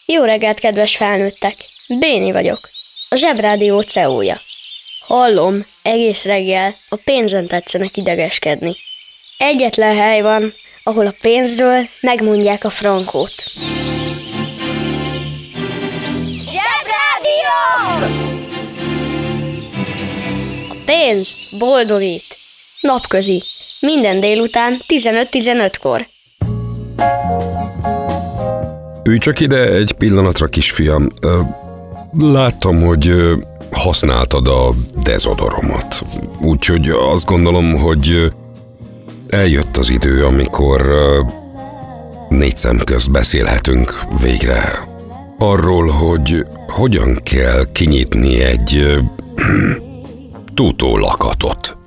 Jó reggelt, kedves felnőttek! Béni vagyok, a Zsebrádió CEO-ja. Hallom, egész reggel a pénzen tetszenek idegeskedni. Egyetlen hely van, ahol a pénzről megmondják a frankót. Zsebrádió! A pénz boldogít. Napközi. Minden délután 15:15-kor. Ülj csak ide egy pillanatra, kisfiam. Láttam, hogy használtad a dezodoromat. Úgyhogy azt gondolom, hogy eljött az idő, amikor négy szem közt beszélhetünk végre arról, hogy hogyan kell kinyitni egy tutólakatot.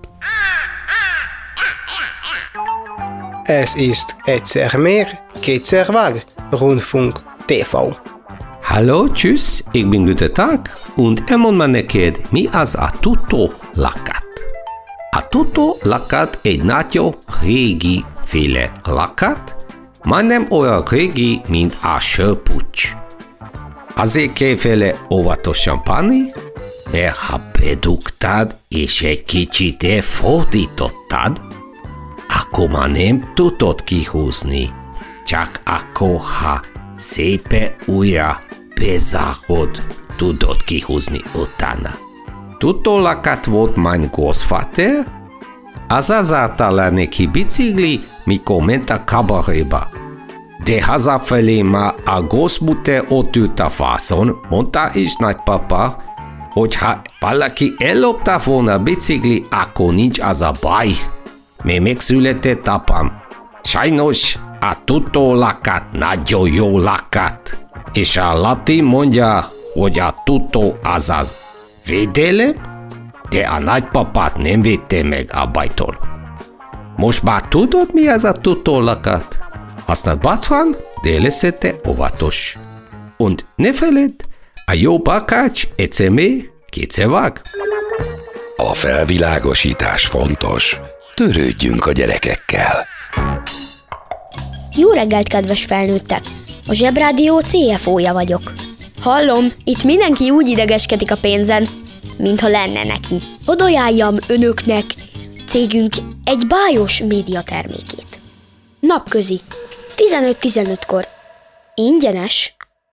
Ez ist egyszer meer, kétszer vág, Rundfunk TV. Hallo, tschüss, ich bin Gütetag und elmond már neked, mi az a tutó-lakat. A tutó-lakat egy nagyon régi féle lakat, majdnem olyan régi, mint a sörpucs. Azért kell vele óvatosan bánni, mert ha bedugtad és egy kicsit elfordítottad, akkor már nem tudod kihúzni, csak akkor, ha szépen újra bezárod, tudod kihúzni utána. Tutólakat volt mein Großvater, az zárta neki bicikli, mikor ment a kabaréba. De hazafelé már a großmutter ott ült a vászon, mondta is nagypapa, hogy ha valaki ellopta volna a bicikli, akkor nincs az a baj, mert megszületett apám. Sajnos a tutólakat nagyon jó lakat, és a latin mondja, hogy a tutó azaz védelem, de a nagypapát nem védte meg a bajtól. Most már tudod, mi az a tutólakat? Használd bátran, de leszete óvatos. Und ne feledd, a jó bakács egyszer mély, kétszer vág. A felvilágosítás fontos. Törődjünk a gyerekekkel. Jó reggelt, kedves felnőttek! A Zsebrádió CFO-ja vagyok. Hallom, itt mindenki úgy idegeskedik a pénzen, mintha lenne neki. Hadd ajánljam önöknek cégünk egy bájos médiatermékét. Napközi, 15:15-kor. Ingyenes.